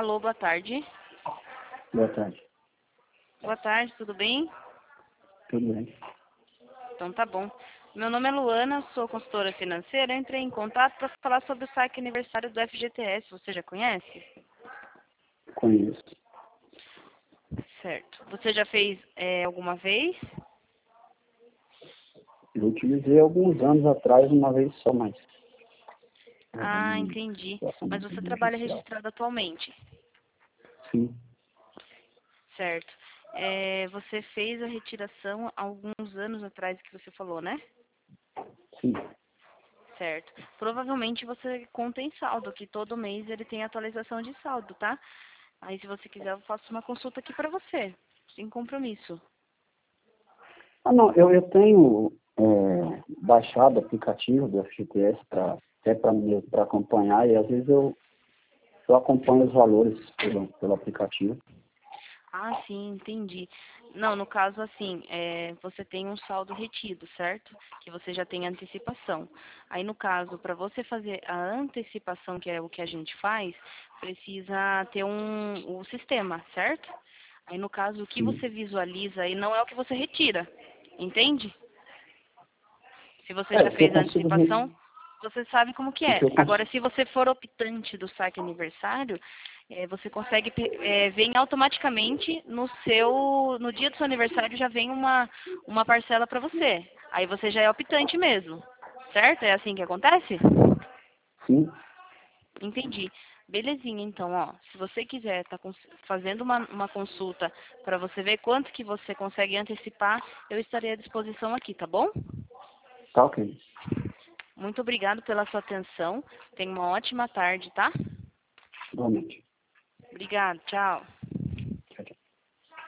Alô, boa tarde. Boa tarde. Boa tarde, tudo bem? Tudo bem? Então tá bom. Meu nome é Luana, sou consultora financeira. Entrei em contato para falar sobre o saque aniversário do FGTS. Você já conhece? Conheço. Certo. Você já fez alguma vez? Eu utilizei alguns anos atrás, uma vez só, mas... Ah, entendi. Mas você trabalha registrado atualmente? Sim, Certo. Você fez a retiração há alguns anos atrás que você falou, né? sim. Certo. Provavelmente você contém saldo, que todo mês ele tem atualização de saldo, tá? Aí, se você quiser, eu faço uma consulta aqui para você, sem compromisso. Ah, não, eu tenho baixado o aplicativo do FGTS até para acompanhar, e às vezes eu acompanho os valores pelo aplicativo. Ah, sim, entendi. Não, no caso, assim, você tem um saldo retido, certo? Que você já tem antecipação. Aí, no caso, para você fazer a antecipação, que é o que a gente faz, precisa ter o sistema, certo? Aí, no caso, o que Sim. você visualiza aí não é o que você retira, entende? Se você já O que eu fez a consigo... antecipação, você sabe como que O é. que eu Agora, consigo... se você for optante do saque aniversário, você consegue vem automaticamente no dia do seu aniversário já vem uma parcela para você. Aí você já é optante mesmo, certo? É assim que acontece? Sim. Entendi. Belezinha, então, ó. Se você quiser estar fazendo uma consulta para você ver quanto que você consegue antecipar, eu estarei à disposição aqui, tá bom? Tá ok. Muito obrigado pela sua atenção. Tenha uma ótima tarde, tá? Igualmente. Obrigado, tchau.